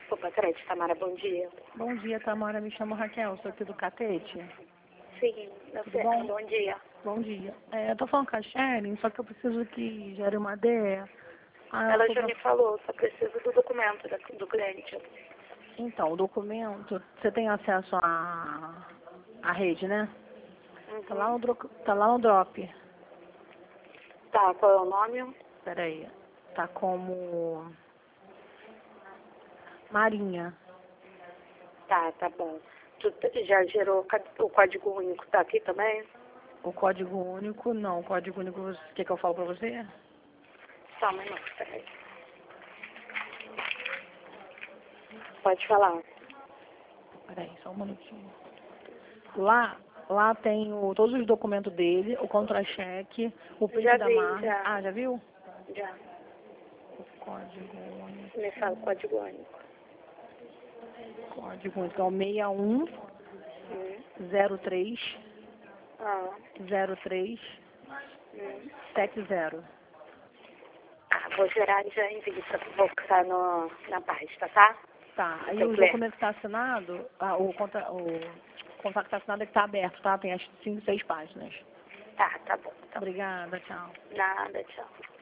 Opa, Crédito, Tamara, bom dia. Bom dia, Tamara. Me chamo Raquel, sou aqui do Catete. Sim, Tudo bom? bom dia. Bom dia. Eu tô falando com a Sharon, só que eu preciso que gere uma DE. Ela já me falou, só preciso do documento do cliente. Então, o documento, você tem acesso à rede, né? Uhum. Tá lá no drop. Tá, qual é o nome? Peraí. Tá como Marinha. Tá bom. Tu já gerou o código único, tá aqui também? O código único, não. O código único, quer que eu falo pra você? Só um minuto, peraí. Pode falar. Peraí, só um minutinho. Lá tem todos os documentos dele, o contra-cheque, o print Já da vi, marca. já. Ah, já viu? Já. O código único. Me fala o código único. Código único é o 61 03 Ah. 03 Hum. 70. Vou gerar e já envio pra vou botar na pasta, tá? Tá, aí Seu o cliente. documento está assinado, o contrato está assinado, ele está aberto, tá? Tem as 5, 6 páginas. Tá bom. Então. Obrigada, tchau. Nada, tchau.